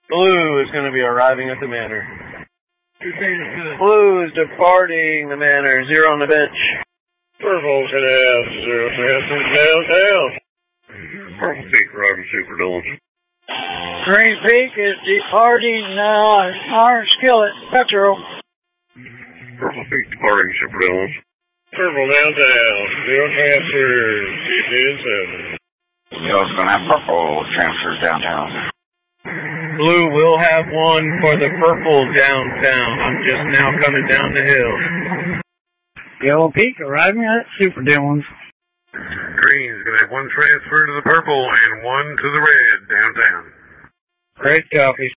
Blue is going to be arriving at the manor. Blue is departing the manor. 0 on the bench. Purple's going to have 0 transfers downtown. Purple Peak arriving Super Dillons. Green Peak is departing Iron Skillet Petro. Purple Peak departing Super Dillons. Purple downtown. 0 transfers. 8 and 7. Yellow's going to have purple transfers downtown. Blue will have 1 for the purple downtown. I'm just now coming down the hill. Yellow Peak arriving at Super Dillons. Green's going to have 1 transfer to the purple and 1 to the red downtown. Great copy.